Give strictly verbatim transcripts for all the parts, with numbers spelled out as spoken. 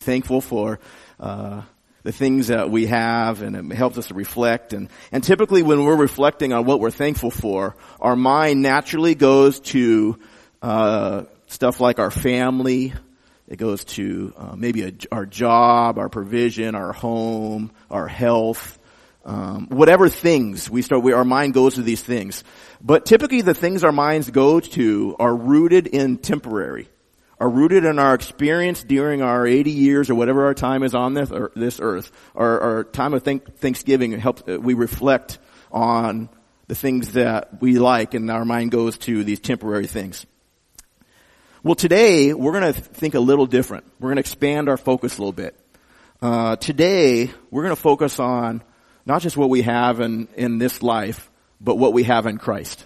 thankful for uh the things that we have, and it helps us to reflect. And, and typically when we're reflecting on what we're thankful for, our mind naturally goes to uh stuff like our family. It goes to uh, maybe a, our job, our provision, our home, our health, um, whatever things we start. We, our mind goes to these things, but typically the things our minds go to are rooted in temporary, are rooted in our experience during our eighty years or whatever our time is on this, or this earth. Our, our time of thank, Thanksgiving helps. We reflect on the things that we like, and our mind goes to these temporary things. Well, today, we're going to think a little different. We're going to expand our focus a little bit. Uh, today, we're going to focus on not just what we have in, in this life, but what we have in Christ.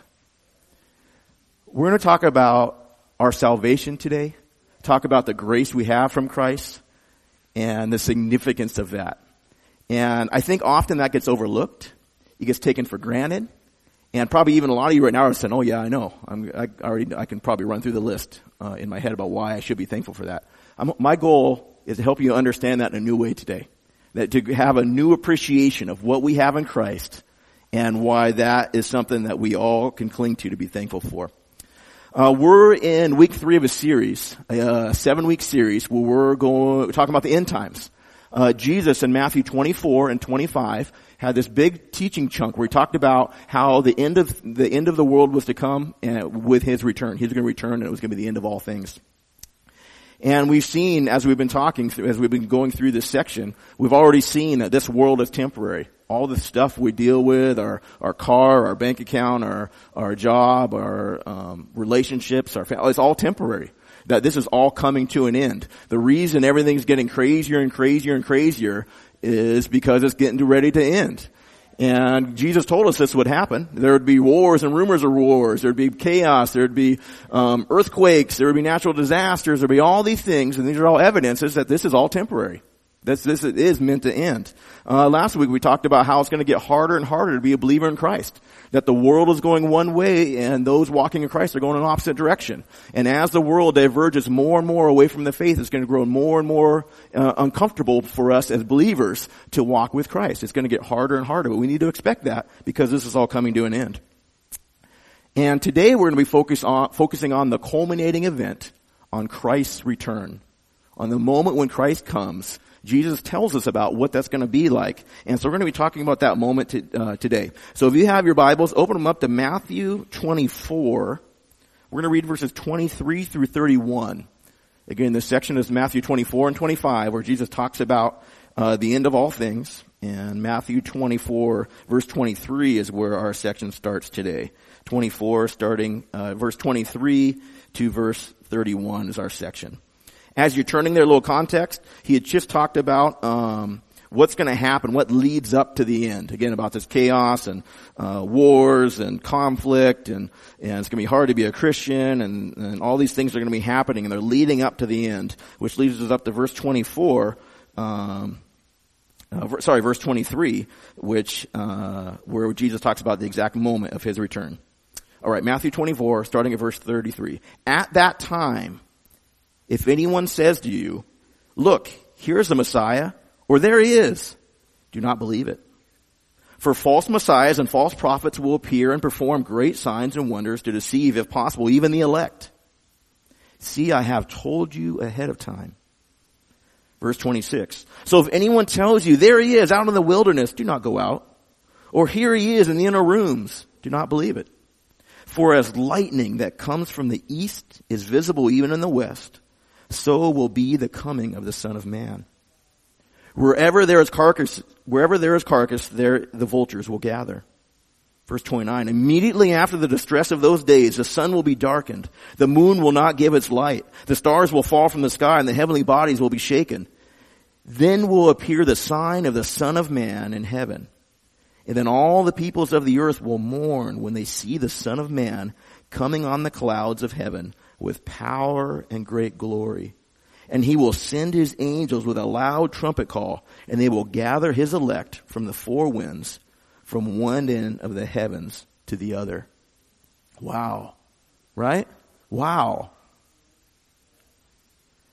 We're going to talk about our salvation today, talk about the grace we have from Christ, and the significance of that. And I think often that gets overlooked. It gets taken for granted. And probably even a lot of you right now are saying, oh yeah, I know. I'm, I already, I can probably run through the list uh, in my head about why I should be thankful for that. I'm, my goal is to help you understand that in a new way today. That to have a new appreciation of what we have in Christ and why that is something that we all can cling to to be thankful for. Uh, we're in week three of a series, a seven week series where we're going, we're talking about the end times. Uh, Jesus in Matthew twenty-four and twenty-five had this big teaching chunk where he talked about how the end of the end of the world was to come and with his return. He's going to return, and it was going to be the end of all things. And we've seen, as we've been talking, as we've been going through this section, we've already seen that this world is temporary. All the stuff we deal with, our our car, our bank account, our our job, our um, relationships, our family, it's all temporary. That this is all coming to an end. The reason everything's getting crazier and crazier and crazier is because it's getting ready to end. And Jesus told us this would happen. There would be wars and rumors of wars. There would be chaos. There would be um, earthquakes. There would be natural disasters. There would be all these things, and these are all evidences that this is all temporary. That's, this is meant to end. Uh, last week we talked about how it's going to get harder and harder to be a believer in Christ. That the world is going one way and those walking in Christ are going in the opposite direction. And as the world diverges more and more away from the faith, it's going to grow more and more uh, uncomfortable for us as believers to walk with Christ. It's going to get harder and harder, but we need to expect that because this is all coming to an end. And today we're going to be focused on, focusing on the culminating event, on Christ's return. On the moment when Christ comes, Jesus tells us about what that's going to be like. And so we're going to be talking about that moment to, uh, today. So if you have your Bibles, open them up to Matthew twenty-four. We're going to read verses twenty-three through thirty-one. Again, this section is Matthew twenty-four and twenty-five, where Jesus talks about uh, the end of all things. And Matthew twenty-four, verse twenty-three is where our section starts today. twenty-four, starting uh, verse twenty-three to verse thirty-one is our section. As you're turning there, a little context, he had just talked about um what's going to happen, what leads up to the end. Again, about this chaos and uh wars and conflict, and, and it's going to be hard to be a Christian, and, and all these things are going to be happening, and they're leading up to the end, which leads us up to verse twenty-four, um uh, sorry, verse twenty-three, which uh where Jesus talks about the exact moment of his return. All right, Matthew twenty-four, starting at verse thirty-three. At that time, if anyone says to you, look, here's the Messiah, or there he is, do not believe it. For false messiahs and false prophets will appear and perform great signs and wonders to deceive, if possible, even the elect. See, I have told you ahead of time. Verse twenty-six. So if anyone tells you, there he is out in the wilderness, do not go out. Or here he is in the inner rooms, do not believe it. For as lightning that comes from the east is visible even in the west, so will be the coming of the Son of Man. Wherever there is carcass, wherever there is carcass, there the vultures will gather. Verse twenty-nine, immediately after the distress of those days, the sun will be darkened. The moon will not give its light. The stars will fall from the sky, and the heavenly bodies will be shaken. Then will appear the sign of the Son of Man in heaven. And then all the peoples of the earth will mourn when they see the Son of Man coming on the clouds of heaven with power and great glory. And he will send his angels with a loud trumpet call, and they will gather his elect from the four winds, from one end of the heavens to the other. Wow. Right? Wow.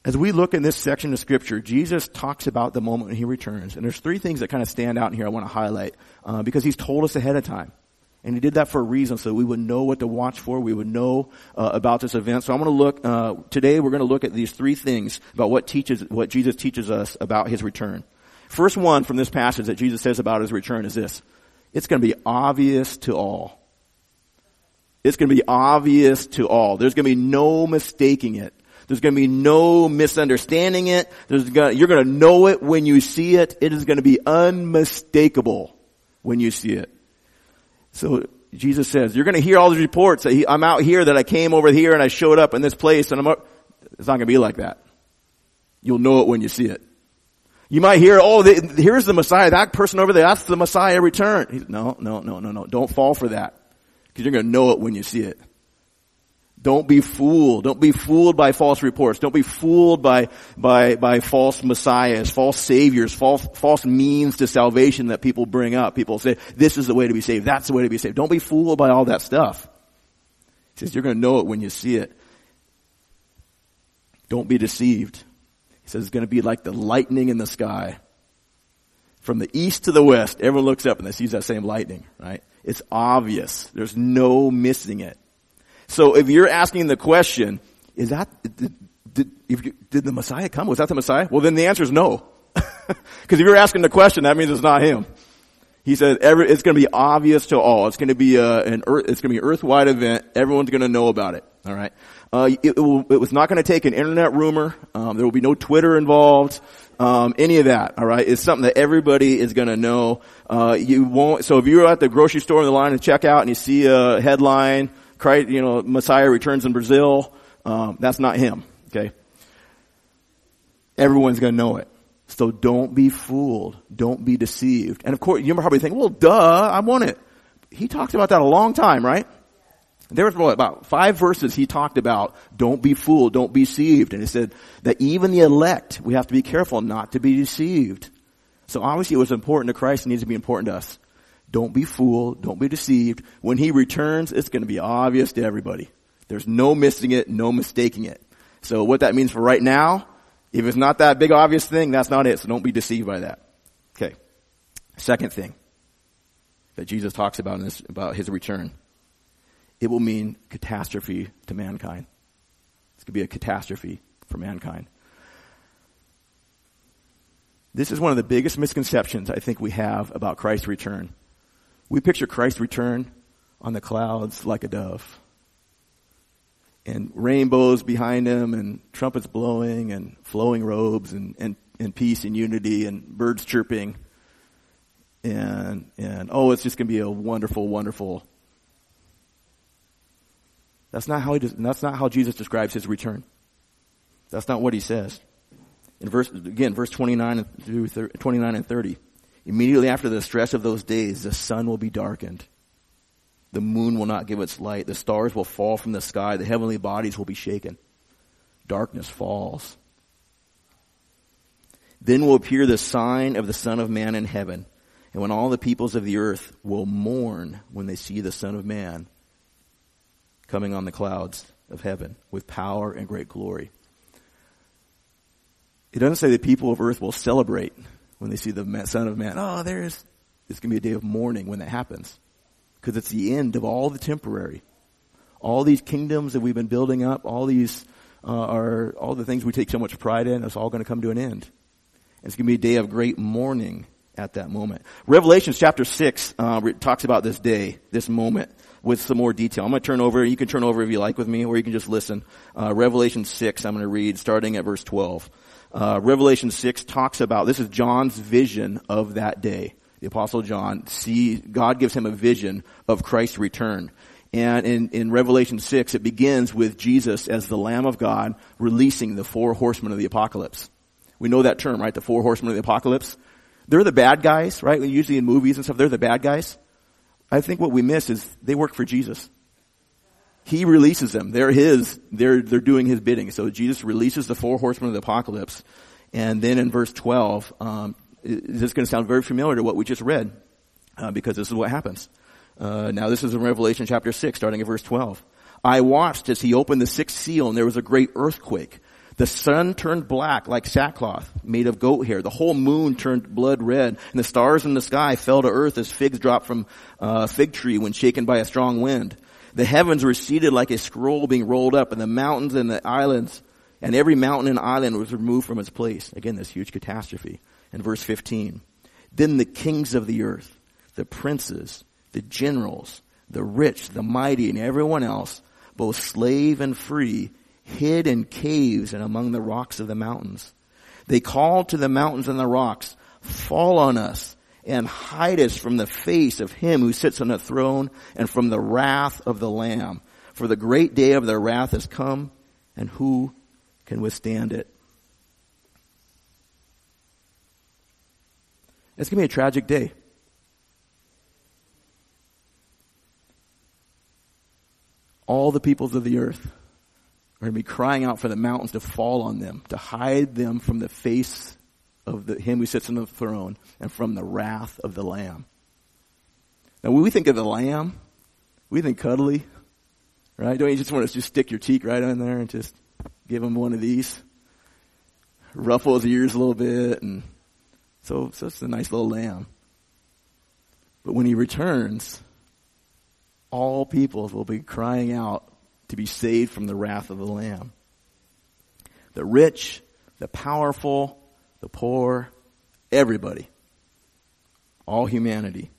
As we look in this section of Scripture, Jesus talks about the moment when He returns. And there's three things that kind of stand out in here I want to highlight, uh, because He's told us ahead of time. And He did that for a reason, so we would know what to watch for. We would know uh, about this event. So I'm going to look, uh, today we're going to look at these three things about what teaches, what Jesus teaches us about His return. First one from this passage that Jesus says about His return is this. It's going to be obvious to all. It's going to be obvious to all. There's going to be no mistaking it. There's going to be no misunderstanding it. There's gonna, you're going to know it when you see it. It is going to be unmistakable when you see it. So Jesus says, you're going to hear all these reports that he, I'm out here, that I came over here and I showed up in this place, and I'm up. It's not going to be like that. You'll know it when you see it. You might hear, oh, the, here's the Messiah. That person over there, that's the Messiah return. He's, no, no, no, no, no. Don't fall for that, because you're going to know it when you see it. Don't be fooled. Don't be fooled by false reports. Don't be fooled by, by, by false messiahs, false saviors, false, false means to salvation that people bring up. People say, this is the way to be saved. That's the way to be saved. Don't be fooled by all that stuff. He says, you're going to know it when you see it. Don't be deceived. He says, it's going to be like the lightning in the sky. From the east to the west, everyone looks up and they see that same lightning, right? It's obvious. There's no missing it. So if you're asking the question, is that, did, did, if you, did the Messiah come? Was that the Messiah? Well, then the answer is no. Because if you're asking the question, that means it's not Him. He said every, it's going to be obvious to all. It's going to be a, an earth, it's going to be an earth-wide event. Everyone's going to know about it. All right. Uh, it, it, will, it was not going to take an internet rumor. Um, there will be no Twitter involved. Um, any of that. All right. It's something that everybody is going to know. Uh, you won't. So if you're at the grocery store in the line to check out and you see a headline, Christ, you know, Messiah returns in Brazil, um, that's not Him. Okay. Everyone's going to know it. So don't be fooled. Don't be deceived. And of course, you're probably thinking, well, duh, I want it. He talked about that a long time, right? There was what, about five verses he talked about, don't be fooled, don't be deceived. And he said that even the elect, we have to be careful not to be deceived. So obviously it was important to Christ. It needs to be important to us. Don't be fooled. Don't be deceived. When He returns, it's going to be obvious to everybody. There's no missing it, no mistaking it. So what that means for right now, if it's not that big obvious thing, that's not it. So don't be deceived by that. Okay. Second thing that Jesus talks about in this, about His return. It will mean catastrophe to mankind. It's going to be a catastrophe for mankind. This is one of the biggest misconceptions I think we have about Christ's return. We picture Christ's return on the clouds like a dove. And rainbows behind Him, and trumpets blowing, and flowing robes, and, and, and peace and unity, and birds chirping. And, and oh, it's just going to be a wonderful, wonderful. That's not how he does, that's not how Jesus describes His return. That's not what He says. In verse, again, verse twenty-nine through twenty-nine and thirty. Immediately after the stress of those days, the sun will be darkened. The moon will not give its light. The stars will fall from the sky. The heavenly bodies will be shaken. Darkness falls. Then will appear the sign of the Son of Man in heaven. And when all the peoples of the earth will mourn when they see the Son of Man coming on the clouds of heaven with power and great glory. It doesn't say the people of earth will celebrate when they see the Son of Man. Oh, there's, it's going to be a day of mourning when that happens. Because it's the end of all the temporary. All these kingdoms that we've been building up, all these, uh, are, all the things we take so much pride in, it's all going to come to an end. It's going to be a day of great mourning at that moment. Revelation chapter six, uh, talks about this day, this moment, with some more detail. I'm going to turn over, you can turn over if you like with me, or you can just listen. Uh, Revelation six, I'm going to read starting at verse twelve. Uh, Revelation six talks about, this is John's vision of that day. The Apostle John, see, God gives him a vision of Christ's return. And in, in Revelation six, it begins with Jesus as the Lamb of God releasing the four horsemen of the apocalypse. We know that term, right? The four horsemen of the apocalypse. They're the bad guys, right? Usually in movies and stuff, they're the bad guys. I think what we miss is they work for Jesus. He releases them. They're His. They're, they're doing His bidding. So Jesus releases the four horsemen of the apocalypse. And then in verse twelve, um, this is going to sound very familiar to what we just read, uh, because this is what happens. Uh, now this is in Revelation chapter six, starting at verse twelve. I watched as He opened the sixth seal, and there was a great earthquake. The sun turned black like sackcloth made of goat hair. The whole moon turned blood red, and the stars in the sky fell to earth as figs drop from a fig tree when shaken by a strong wind. The heavens receded like a scroll being rolled up, and the mountains and the islands, and every mountain and island was removed from its place. Again, this huge catastrophe. In verse fifteen, then the kings of the earth, the princes, the generals, the rich, the mighty, and everyone else, both slave and free, hid in caves and among the rocks of the mountains. They called to the mountains and the rocks, fall on us and hide us from the face of him who sits on the throne and from the wrath of the Lamb. For the great day of their wrath has come, and who can withstand it? It's going to be a tragic day. All the peoples of the earth are going to be crying out for the mountains to fall on them, to hide them from the face of the, him who sits on the throne and from the wrath of the Lamb. Now, when we think of the Lamb, we think cuddly, right? Don't you just want to just stick your cheek right on there and just give him one of these? Ruffle his ears a little bit, and so, so it's a nice little lamb. But when he returns, all peoples will be crying out to be saved from the wrath of the Lamb. The rich, the powerful, the poor, everybody. All humanity.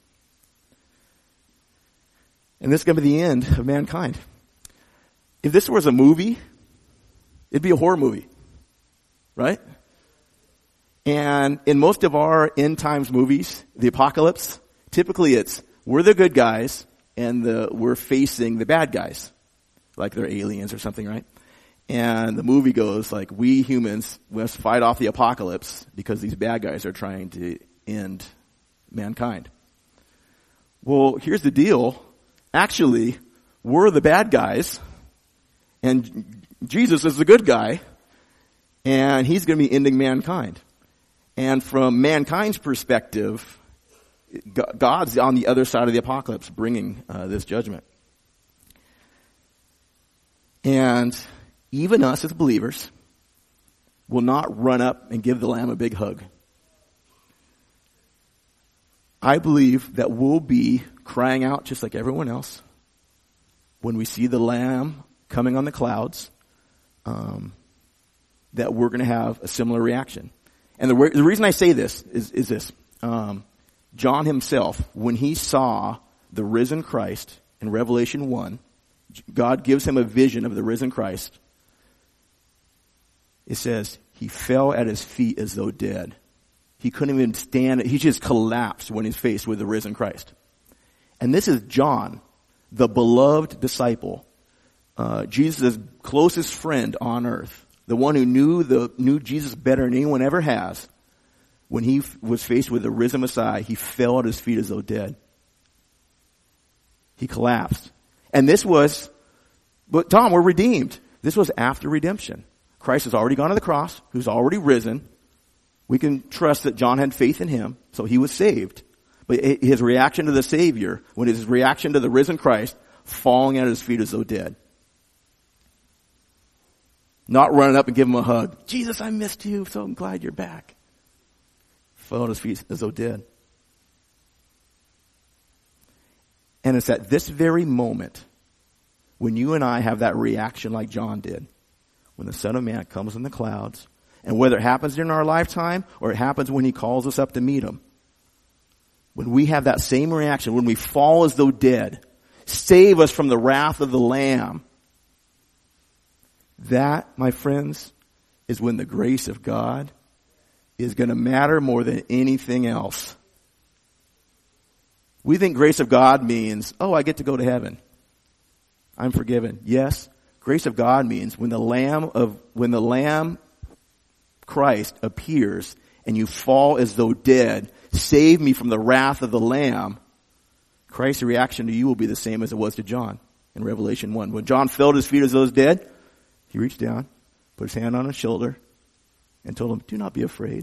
And this is going to be the end of mankind. If this was a movie, it'd be a horror movie. Right? And in most of our end times movies, the apocalypse, typically it's we're the good guys and the we're facing the bad guys. Like they're aliens or something, right? And the movie goes like, we humans must fight off the apocalypse because these bad guys are trying to end mankind. Well, here's the deal. Actually, we're the bad guys, and Jesus is the good guy, and he's going to be ending mankind. And from mankind's perspective, God's on the other side of the apocalypse bringing uh, this judgment. And even us as believers will not run up and give the Lamb a big hug. I believe that we'll be crying out just like everyone else when we see the Lamb coming on the clouds, um, that we're going to have a similar reaction. And the, re- the reason I say this is, is this. Um, John himself, when he saw the risen Christ in Revelation one, God gives him a vision of the risen Christ. It says, he fell at his feet as though dead. He couldn't even stand it. He just collapsed when he's faced with the risen Christ. And this is John, the beloved disciple, uh, Jesus' closest friend on earth, the one who knew the knew Jesus better than anyone ever has. When he f- was faced with the risen Messiah, he fell at his feet as though dead. He collapsed. And this was, but Tom, we're redeemed. This was after redemption. Christ has already gone to the cross, who's already risen. We can trust that John had faith in him, so he was saved. But his reaction to the Savior, when his reaction to the risen Christ, falling at his feet as though dead. Not running up and giving him a hug. Jesus, I missed you, so I'm glad you're back. Fell at his feet as though dead. And it's at this very moment when you and I have that reaction like John did, when the Son of Man comes in the clouds, and whether it happens during our lifetime or it happens when he calls us up to meet him, when we have that same reaction, when we fall as though dead, save us from the wrath of the Lamb, that, my friends, is when the grace of God is going to matter more than anything else. We think grace of God means, oh, I get to go to heaven. I'm forgiven. Yes, grace of God means when the Lamb of, when the Lamb Christ appears and you fall as though dead, save me from the wrath of the Lamb, Christ's reaction to you will be the same as it was to John in Revelation one. When John fell at his feet as though he was dead, he reached down, put his hand on his shoulder, and told him, do not be afraid.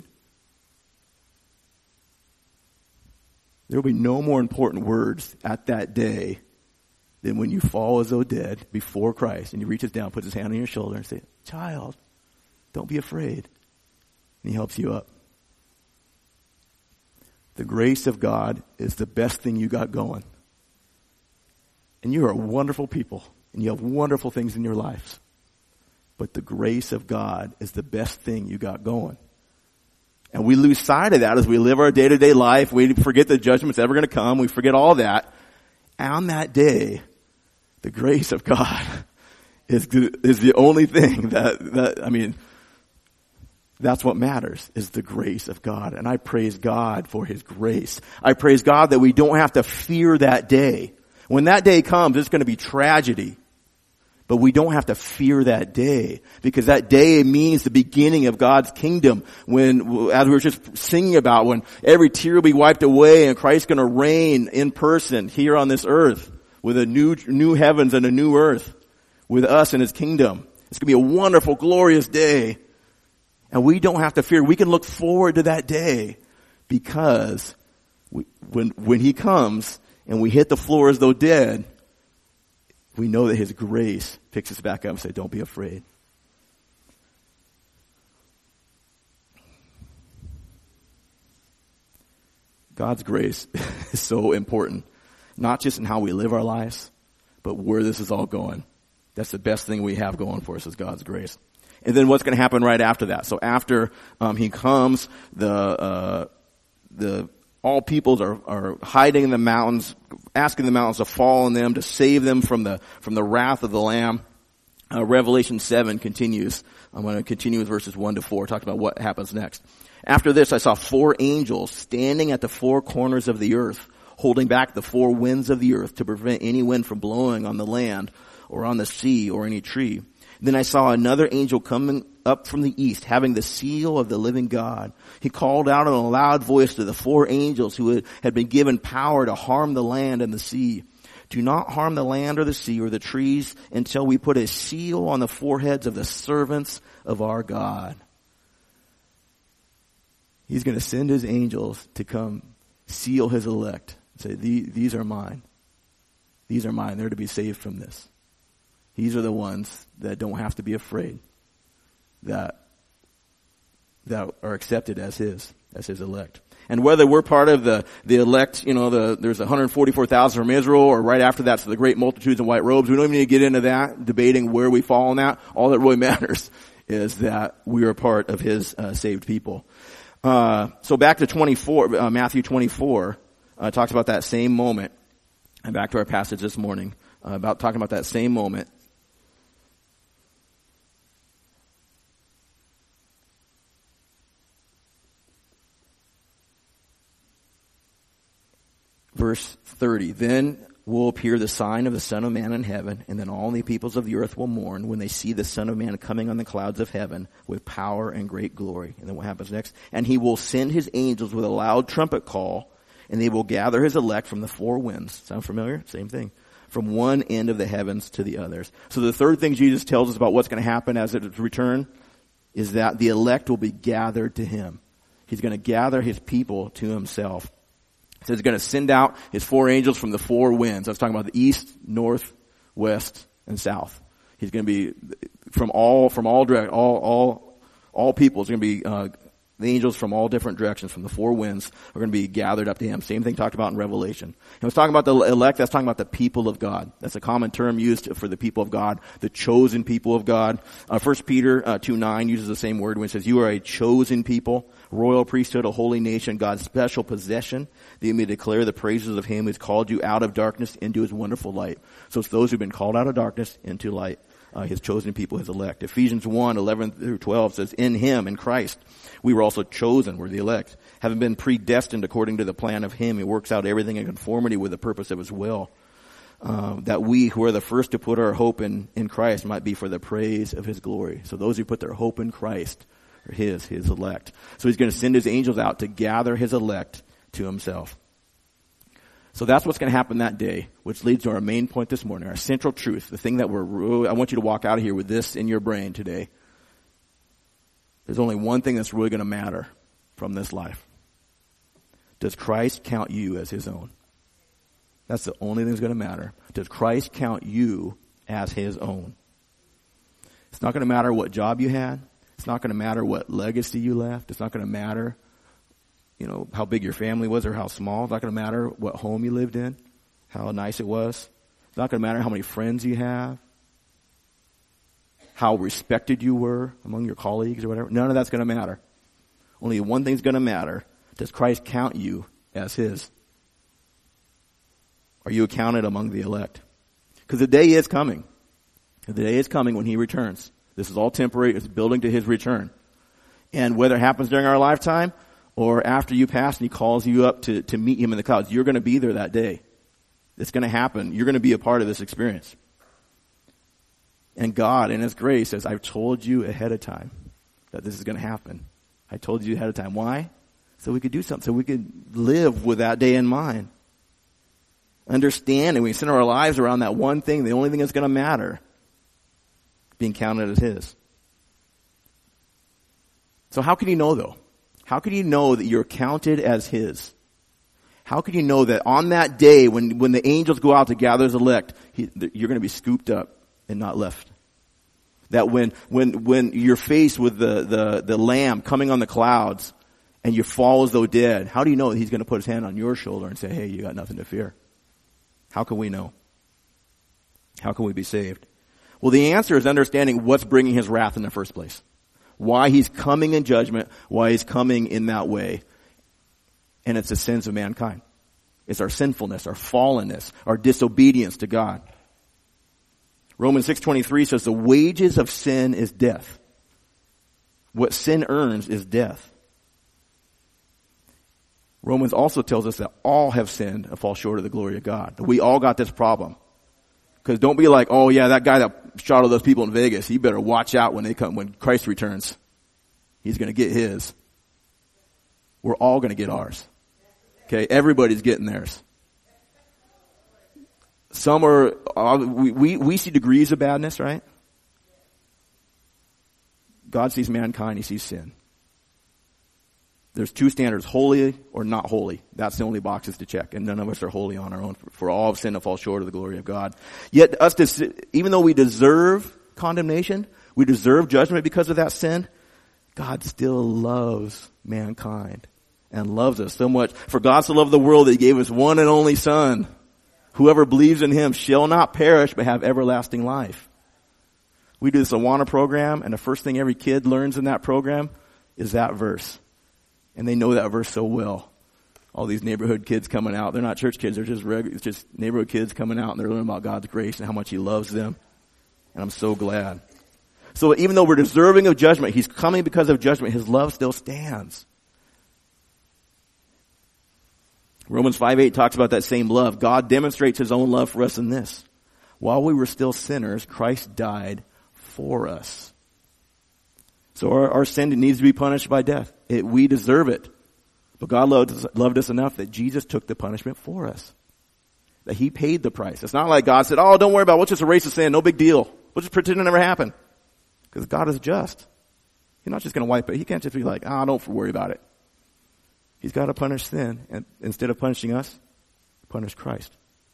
There will be no more important words at that day than when you fall as though dead before Christ, and he reaches down, puts his hand on your shoulder, and says, child, Don't be afraid. And he helps you up. The grace of God is the best thing you got going. And you are wonderful people, and you have wonderful things in your lives. But the grace of God is the best thing you got going. And we lose sight of that as we live our day-to-day life. We forget the judgment's ever going to come. We forget all that. And on that day, the grace of God is the, is the only thing that, that, I mean, that's what matters, is the grace of God. And I praise God for his grace. I praise God that we don't have to fear that day. When that day comes, it's going to be tragedy. But we don't have to fear that day, because that day means the beginning of God's kingdom. When, as we were just singing about, when every tear will be wiped away and Christ's going to reign in person here on this earth with a new, new heavens and a new earth with us in his kingdom. It's going to be a wonderful, glorious day. And we don't have to fear. We can look forward to that day, because we, when, when he comes and we hit the floor as though dead, we know that his grace picks us back up and says, don't be afraid. God's grace is so important, not just in how we live our lives, but where this is all going. That's the best thing we have going for us, is God's grace. And then what's going to happen right after that? So after um, he comes, the uh, the all peoples are, are hiding in the mountains, asking the mountains to fall on them, to save them from the from the wrath of the Lamb. Uh, Revelation seven continues. I'm going to continue with verses one to four, talk about what happens next. After this, I saw four angels standing at the four corners of the earth, holding back the four winds of the earth to prevent any wind from blowing on the land or on the sea or any tree. Then I saw another angel coming up from the east, having the seal of the living God. He called out in a loud voice to the four angels who had been given power to harm the land and the sea. Do not harm the land or the sea or the trees until we put a seal on the foreheads of the servants of our God. He's going to send his angels to come seal his elect. Say, these are mine. These are mine. They're to be saved from this. These are the ones that don't have to be afraid, that that are accepted as his, as his elect. And whether we're part of the, the elect, you know, the, there's one hundred forty-four thousand from Israel, or right after that, so the great multitudes in white robes, we don't even need to get into that, debating where we fall on that. All that really matters is that we are part of his uh, saved people. Uh, so back to twenty-four, uh, Matthew twenty-four, uh, talks about that same moment. And back to our passage this morning, uh, about talking about that same moment. Verse thirty, then will appear the sign of the Son of Man in heaven, and then all the peoples of the earth will mourn when they see the Son of Man coming on the clouds of heaven with power and great glory. And then what happens next? And he will send his angels with a loud trumpet call, and they will gather his elect from the four winds. Sound familiar? Same thing. From one end of the heavens to the others. So the third thing Jesus tells us about what's going to happen as it return is that the elect will be gathered to him. He's going to gather his people to himself. So he's going to send out his four angels from the four winds. I was talking about the east, north, west, and south. He's going to be from all, from all direct, all, all, all people. It's going to be, uh, the angels from all different directions, from the four winds, are going to be gathered up to him. Same thing talked about in Revelation. And I was talking about the elect, that's talking about the people of God. That's a common term used for the people of God, the chosen people of God. Uh, First Peter uh, two nine uses the same word when it says, you are a chosen people, royal priesthood, a holy nation, God's special possession, that you may declare the praises of him who has called you out of darkness into his wonderful light. So it's those who've been called out of darkness into light. Uh, his chosen people, his elect. Ephesians one eleven through twelve says, in him, in Christ, we were also chosen, we're the elect, having been predestined according to the plan of him who works out everything in conformity with the purpose of his will, uh, that we who are the first to put our hope in, in Christ might be for the praise of his glory. So those who put their hope in Christ are his, his elect. So he's going to send his angels out to gather his elect to himself. So that's what's going to happen that day, which leads to our main point this morning, our central truth, the thing that we're really, I want you to walk out of here with this in your brain today. There's only one thing that's really going to matter from this life. Does Christ count you as his own? That's the only thing that's going to matter. Does Christ count you as his own? It's not going to matter what job you had. It's not going to matter what legacy you left. It's not going to matter, you know, how big your family was or how small. It's not going to matter what home you lived in, how nice it was. It's not going to matter how many friends you have, how respected you were among your colleagues or whatever. None of that's going to matter. Only one thing's going to matter. Does Christ count you as his? Are you accounted among the elect? Because the day is coming. The day is coming when he returns. This is all temporary. It's building to his return. And whether it happens during our lifetime or after you pass and he calls you up to, to meet him in the clouds, you're going to be there that day. It's going to happen. You're going to be a part of this experience. And God, in his grace, says, I've told you ahead of time that this is going to happen. I told you ahead of time. Why? So we could do something. So we could live with that day in mind. Understand, and we center our lives around that one thing, the only thing that's going to matter, being counted as his. So how can you know, though? How can you know that you're counted as his? How can you know that on that day when, when the angels go out to gather his elect, he, you're going to be scooped up and not left? That when, when, when you're faced with the, the, the Lamb coming on the clouds and you fall as though dead, how do you know that he's going to put his hand on your shoulder and say, hey, you got nothing to fear? How can we know? How can we be saved? Well, the answer is understanding what's bringing his wrath in the first place. Why he's coming in judgment, why he's coming in that way. And it's the sins of mankind. It's our sinfulness, our fallenness, our disobedience to God. Romans six twenty-three says the wages of sin is death. What sin earns is death. Romans also tells us that all have sinned and fall short of the glory of God. That we all got this problem. Because don't be like, oh yeah, that guy that shot all those people in Vegas, he better watch out when they come, when Christ returns. He's going to get his. We're all going to get ours. Okay, everybody's getting theirs. Some are, we, we, we see degrees of badness, right? God sees mankind, he sees sin. There's two standards, holy or not holy. That's the only boxes to check. And none of us are holy on our own. For all of sin to fall short of the glory of God. Yet us, to, even though we deserve condemnation, we deserve judgment because of that sin, God still loves mankind and loves us so much. For God so loved the world that he gave his one and only Son. Whoever believes in him shall not perish but have everlasting life. We do this Awana program, and the first thing every kid learns in that program is that verse. And they know that verse so well. All these neighborhood kids coming out. They're not church kids. They're just regular, it's just neighborhood kids coming out and they're learning about God's grace and how much he loves them. And I'm so glad. So even though we're deserving of judgment, he's coming because of judgment. His love still stands. Romans five eight talks about that same love. God demonstrates his own love for us in this. While we were still sinners, Christ died for us. So our, our sin needs to be punished by death. It, we deserve it. But God loved us, loved us enough that Jesus took the punishment for us. That he paid the price. It's not like God said, oh, don't worry about it. We'll just erase the sin. No big deal. We'll just pretend it never happened. Because God is just. He's not just going to wipe it. He can't just be like, ah, oh, don't worry about it. He's got to punish sin. And instead of punishing us, punish Christ.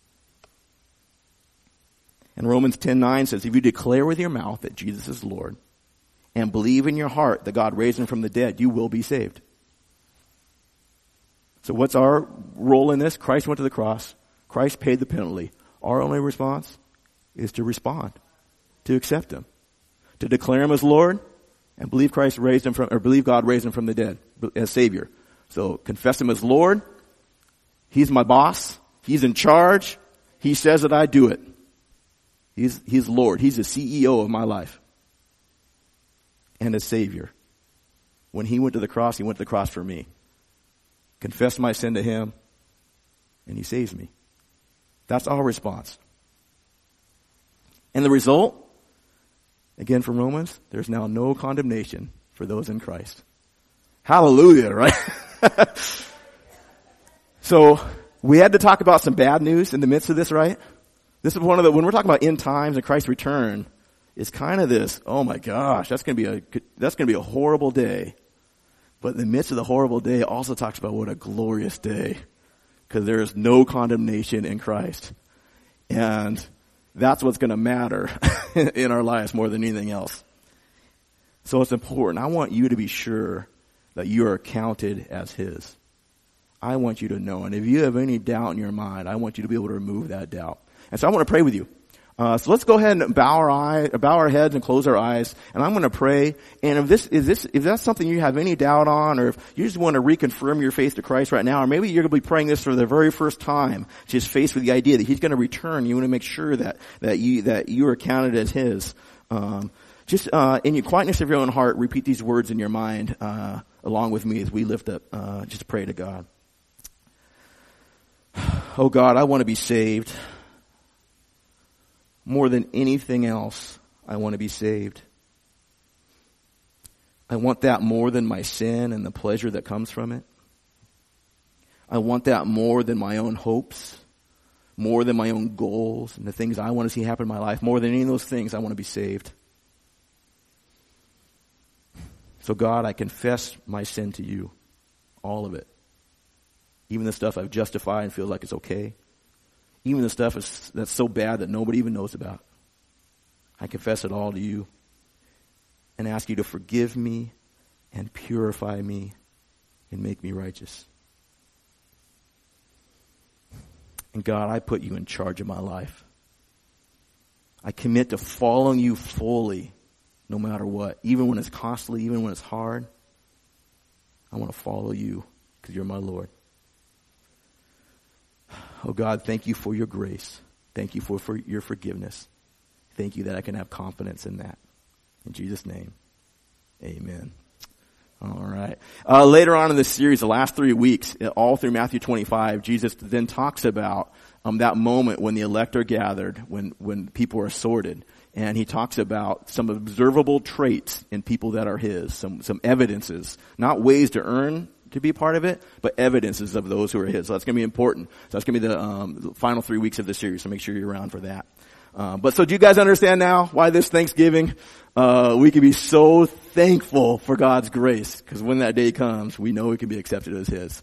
And Romans ten nine says, if you declare with your mouth that Jesus is Lord and believe in your heart that God raised him from the dead, you will be saved. So what's our role in this? Christ went to the cross. Christ paid the penalty. Our only response is to respond, to accept him, to declare him as Lord and believe Christ raised him from, or believe God raised him from the dead as Savior. So confess him as Lord. He's my boss. He's in charge. He says that I do it. He's, he's Lord. He's the C E O of my life. And as Savior. When he went to the cross, he went to the cross for me. Confess my sin to him, and he saves me. That's our response. And the result, again from Romans, there's now no condemnation for those in Christ. Hallelujah, right? So, we had to talk about some bad news in the midst of this, right? This is one of the, when we're talking about end times and Christ's return, it's kind of this, oh my gosh, that's going to be a, that's going to be a horrible day. But in the midst of the horrible day, it also talks about what a glorious day. Because there is no condemnation in Christ. And that's what's going to matter in our lives more than anything else. So it's important. I want you to be sure that you are counted as his. I want you to know. And if you have any doubt in your mind, I want you to be able to remove that doubt. And so I want to pray with you. Uh, so let's go ahead and bow our eyes, bow our heads and close our eyes. And I'm going to pray. And if this is this, if that's something you have any doubt on, or if you just want to reconfirm your faith to Christ right now, or maybe you're going to be praying this for the very first time, just faced with the idea that he's going to return. You want to make sure that that you that you are counted as his. Um, just uh, in your quietness of your own heart, repeat these words in your mind uh, along with me as we lift up. Uh, just pray to God. Oh God, I want to be saved. More than anything else, I want to be saved. I want that more than my sin and the pleasure that comes from it. I want that more than my own hopes, more than my own goals and the things I want to see happen in my life. More than any of those things, I want to be saved. So God, I confess my sin to you, all of it. Even the stuff I've justified and feels like it's okay. Even the stuff is, that's so bad that nobody even knows about. I confess it all to you and ask you to forgive me and purify me and make me righteous. And God, I put you in charge of my life. I commit to following you fully no matter what. Even when it's costly, even when it's hard. I want to follow you because you're my Lord. Oh God, thank you for your grace. Thank you for, for your forgiveness. Thank you that I can have confidence in that. In Jesus' name, amen. All right. Uh, later on in this series, the last three weeks, all through Matthew twenty-five, Jesus then talks about um, that moment when the elect are gathered, when, when people are sorted. And he talks about some observable traits in people that are his, some, some evidences, not ways to earn to be part of it, but evidences of those who are his. So that's going to be important. So that's going to be the, um, the final three weeks of the series. So make sure you're around for that. Uh, but so do you guys understand now why this Thanksgiving, uh, we can be so thankful for God's grace? Because when that day comes, we know we can be accepted as his.